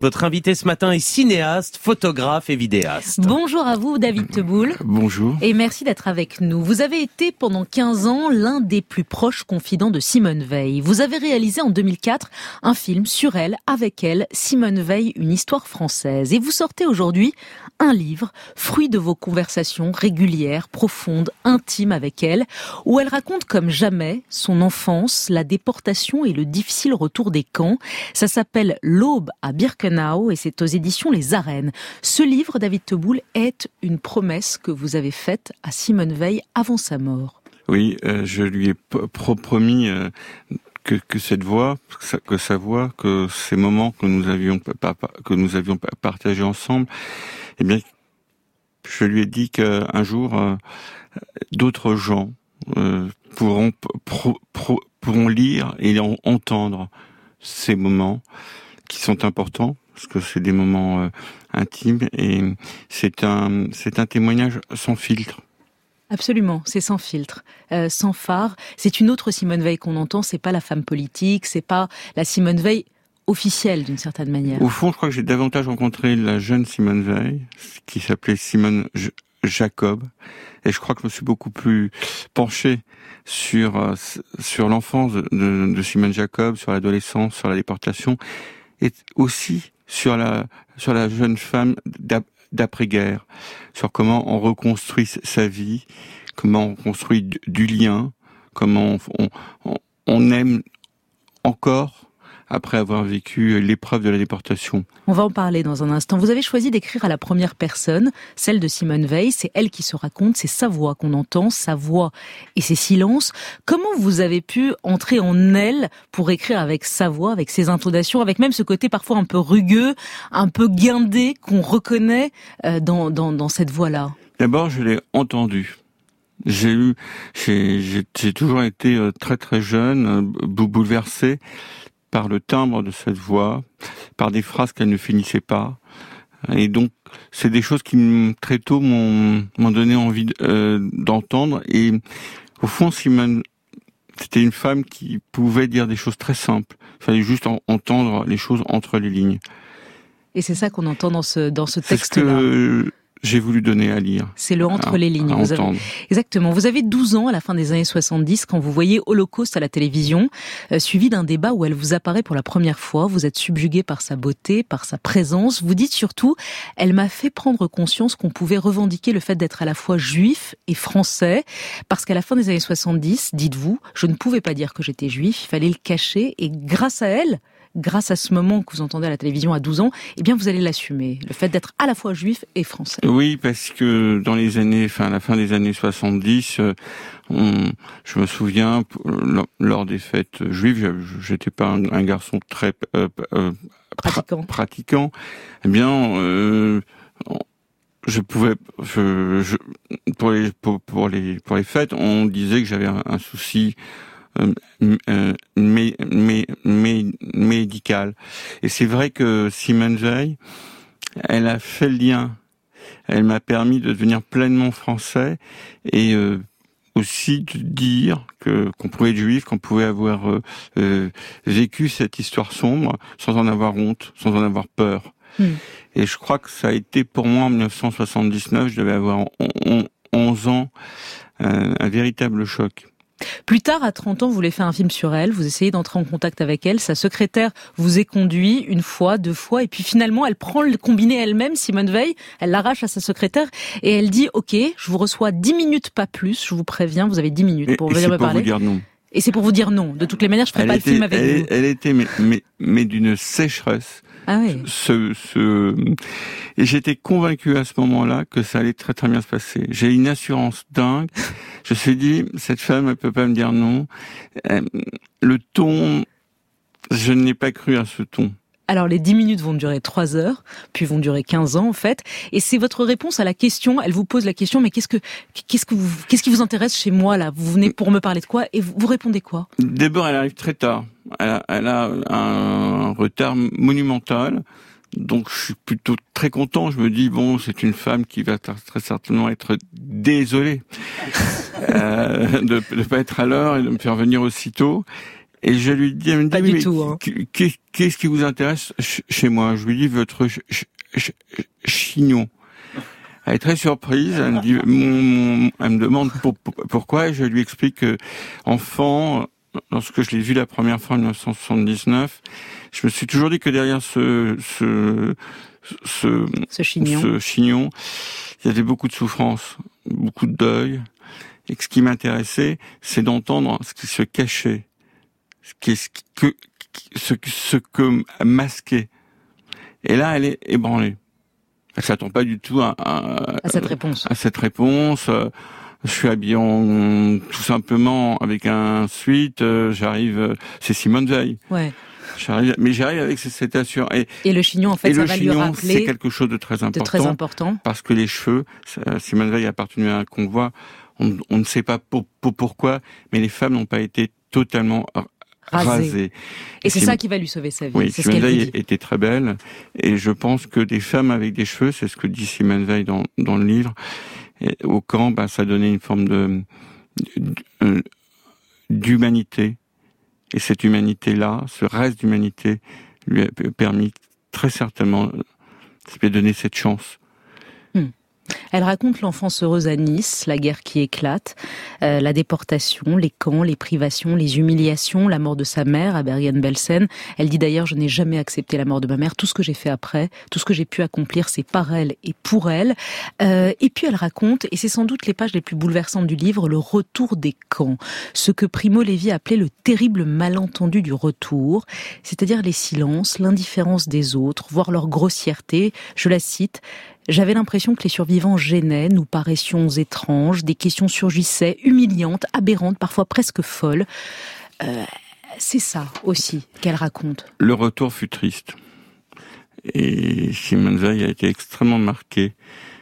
Votre invité ce matin est cinéaste, photographe et vidéaste. Bonjour à vous, David Teboul. Bonjour. Et merci d'être avec nous. Vous avez été pendant 15 ans l'un des plus proches confidents de Simone Veil. Vous avez réalisé en 2004 un film sur elle, avec elle, Simone Veil, une histoire française. Et vous sortez aujourd'hui un livre, fruit de vos conversations régulières, profondes, intimes avec elle, où elle raconte comme jamais son enfance, la déportation et le difficile retour des camps. Ça s'appelle L'Aube à Birkenau et c'est aux éditions Les Arènes. Ce livre, David Teboul, est une promesse que vous avez faite à Simone Veil avant sa mort. Oui, je lui ai promis que cette voix, que sa voix, que ces moments que nous avions partagés ensemble, eh bien, je lui ai dit qu'un jour, d'autres gens pourront lire et entendre ces moments qui sont importants, parce que c'est des moments intimes, et c'est un témoignage sans filtre. Absolument, c'est sans filtre, sans phare. C'est une autre Simone Veil qu'on entend, c'est pas la femme politique, c'est pas la Simone Veil officielle d'une certaine manière. Au fond, je crois que j'ai davantage rencontré la jeune Simone Veil, qui s'appelait Simone Jacob, et je crois que je me suis beaucoup plus penché sur l'enfance de Simone Jacob, sur l'adolescence, sur la déportation, et aussi sur la jeune femme d'après-guerre, sur comment on reconstruit sa vie, comment on construit du lien, comment on aime encore après avoir vécu l'épreuve de la déportation. On va en parler dans un instant. Vous avez choisi d'écrire à la première personne, celle de Simone Veil. C'est elle qui se raconte, c'est sa voix qu'on entend, sa voix et ses silences. Comment vous avez pu entrer en elle pour écrire avec sa voix, avec ses intonations, avec même ce côté parfois un peu rugueux, un peu guindé qu'on reconnaît dans cette voix-là? D'abord, je l'ai entendue. J'ai toujours été très très jeune, bouleversé par le timbre de cette voix, par des phrases qu'elle ne finissait pas. Et donc, c'est des choses qui très tôt m'ont donné envie d'entendre. Et au fond, Simone, c'était une femme qui pouvait dire des choses très simples. Il fallait juste entendre les choses entre les lignes. Et c'est ça qu'on entend dans ce texte-là. C'est ce que j'ai voulu donner à lire. C'est le entre les lignes. Exactement. Vous avez 12 ans à la fin des années 70 quand vous voyez Holocauste à la télévision, suivi d'un débat où elle vous apparaît pour la première fois. Vous êtes subjugué par sa beauté, par sa présence. Vous dites surtout, elle m'a fait prendre conscience qu'on pouvait revendiquer le fait d'être à la fois juif et français. Parce qu'à la fin des années 70, dites-vous, je ne pouvais pas dire que j'étais juif, il fallait le cacher. Et grâce à elle, grâce à ce moment que vous entendez à la télévision à 12 ans, eh bien, vous allez l'assumer. Le fait d'être à la fois juif et français. Oui, parce que dans à la fin des années 70, je me souviens, lors des fêtes juives, j'étais pas un garçon très, pratiquant. Eh bien, pour les fêtes, on disait que j'avais un souci médical. Et c'est vrai que Simone Veil, elle a fait le lien. Elle m'a permis de devenir pleinement français et aussi de dire qu'on pouvait être juif, qu'on pouvait avoir vécu cette histoire sombre sans en avoir honte, sans en avoir peur. Et je crois que ça a été pour moi en 1979, je devais avoir 11 ans, un véritable choc. Plus tard, à 30 ans, vous voulez faire un film sur elle, vous essayez d'entrer en contact avec elle, sa secrétaire vous est conduit une fois, deux fois, et puis finalement, elle prend le combiné elle-même, Simone Veil, elle l'arrache à sa secrétaire, et elle dit, OK, je vous reçois 10 minutes, pas plus, je vous préviens, vous avez 10 minutes pour venir me parler. Et c'est pour vous dire non. Et c'est pour vous dire non. De toutes les manières, je ferai pas le film avec vous. Elle était, mais d'une sécheresse. Ah oui. Et j'étais convaincu à ce moment-là que ça allait très très bien se passer. J'ai une assurance dingue. Je me suis dit, cette femme, elle peut pas me dire non. Le ton, je n'ai pas cru à ce ton. Alors, les 10 minutes vont durer 3 heures, puis vont durer 15 ans, en fait. Et c'est votre réponse à la question. Elle vous pose la question, mais qu'est-ce qui vous intéresse chez moi, là? Vous venez pour me parler de quoi? Et vous répondez quoi? D'abord, elle arrive très tard. Elle a un retard monumental. Donc, je suis plutôt très content. Je me dis, bon, c'est une femme qui va très certainement être désolée de pas être à l'heure et de me faire venir aussitôt. Et je lui dis, elle me dit, Pas du tout, hein. Qu'est-ce qui vous intéresse chez moi? Je lui dis, votre chignon. Elle est très surprise. Elle me dit, elle me demande pourquoi, et je lui explique que, enfant, lorsque je l'ai vu la première fois en 1979, je me suis toujours dit que derrière ce chignon, il y avait beaucoup de souffrance, beaucoup de deuil. Et ce qui m'intéressait, c'est d'entendre ce qui se cachait, ce que masquait. Et là, elle est ébranlée. Elle s'attend pas du tout à cette réponse. À cette réponse. Je suis habillé tout simplement avec un sweat. J'arrive, c'est Simone Veil. Ouais. J'arrive avec cette assurance. Et le chignon, en fait, ça va lui rappeler. C'est quelque chose de très important. Parce que les cheveux, Simone Veil appartenait à un convoi. On ne sait pas pourquoi, mais les femmes n'ont pas été totalement rasées. Et c'est ça qui va lui sauver sa vie. Oui, c'est Simone ce qu'elle Veil était très belle. Et je pense que des femmes avec des cheveux, c'est ce que dit Simone Veil dans le livre, et au camp, ça donnait une forme d'humanité. Et cette humanité-là, ce reste d'humanité, lui a permis très certainement de donner cette chance. Elle raconte l'enfance heureuse à Nice, la guerre qui éclate, la déportation, les camps, les privations, les humiliations, la mort de sa mère à Bergen-Belsen. Elle dit d'ailleurs, je n'ai jamais accepté la mort de ma mère. Tout ce que j'ai fait après, tout ce que j'ai pu accomplir, c'est par elle et pour elle. Et puis elle raconte, et c'est sans doute les pages les plus bouleversantes du livre, le retour des camps. Ce que Primo Levi appelait le terrible malentendu du retour, c'est-à-dire les silences, l'indifférence des autres, voire leur grossièreté. Je la cite. J'avais l'impression que les survivants gênaient, nous paraissions étranges, des questions surgissaient, humiliantes, aberrantes, parfois presque folles. C'est ça aussi qu'elle raconte. Le retour fut triste. Et Simone Veil a été extrêmement marquée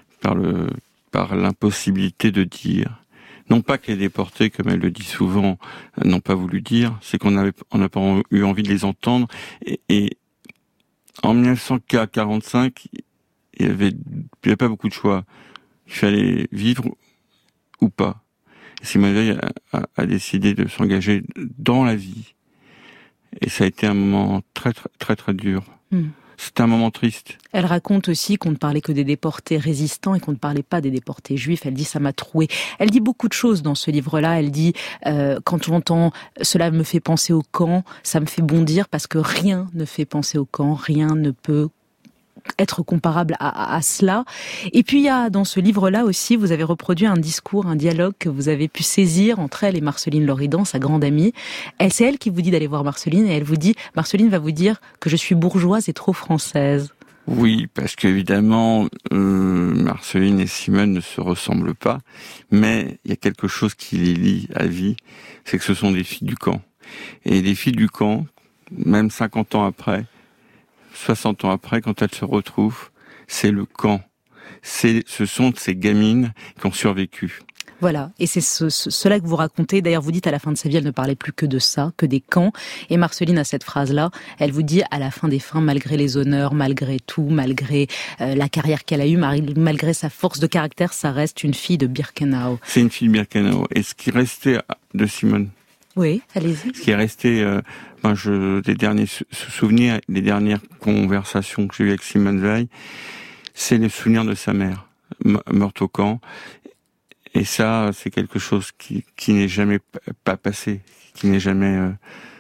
par l'impossibilité de dire. Non pas que les déportés, comme elle le dit souvent, n'ont pas voulu dire, c'est qu'on n'a pas eu envie de les entendre. Et en 1945, il y avait pas beaucoup de choix. Il fallait vivre ou pas. Et Simone Veil a décidé de s'engager dans la vie. Et ça a été un moment très, très, très, très dur. C'était un moment triste. Elle raconte aussi qu'on ne parlait que des déportés résistants et qu'on ne parlait pas des déportés juifs. Elle dit, ça m'a trouée. Elle dit beaucoup de choses dans ce livre-là. Elle dit, quand j'entends « cela me fait penser au camp », ça me fait bondir parce que rien ne fait penser au camp, rien ne peut être comparable à cela. Et puis il y a dans ce livre-là aussi, vous avez reproduit un discours, un dialogue que vous avez pu saisir entre elle et Marceline Loridan, sa grande amie. C'est elle qui vous dit d'aller voir Marceline et elle vous dit, Marceline va vous dire que je suis bourgeoise et trop française. Oui, parce qu'évidemment, Marceline et Simone ne se ressemblent pas, mais il y a quelque chose qui les lie à vie, c'est que ce sont des filles du camp. Et les filles du camp, même 50 ans après, 60 ans après, quand elles se retrouvent, c'est le camp. Ce sont ces gamines qui ont survécu. Voilà, et c'est cela que vous racontez. D'ailleurs, vous dites à la fin de sa vie, elle ne parlait plus que de ça, que des camps. Et Marceline a cette phrase-là, elle vous dit à la fin des fins, malgré les honneurs, malgré tout, malgré la carrière qu'elle a eue, malgré sa force de caractère, ça reste une fille de Birkenau. C'est une fille de Birkenau. Et ce qui restait de Simone, oui, allez-y. Ce qui est resté, des derniers souvenirs, des dernières conversations que j'ai eues avec Simone Veil, c'est les souvenirs de sa mère, morte au camp. Et ça, c'est quelque chose qui n'est jamais pas passé, qui n'est jamais...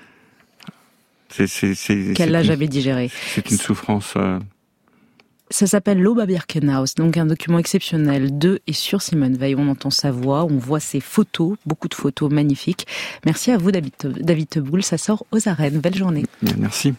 Qu'elle l'a jamais digéré. C'est une souffrance... Ça s'appelle L'aube à Birkenau, donc un document exceptionnel de et sur Simone Veil. On entend sa voix, on voit ses photos, beaucoup de photos magnifiques. Merci à vous, David Teboul. Ça sort aux arènes. Belle journée. Merci.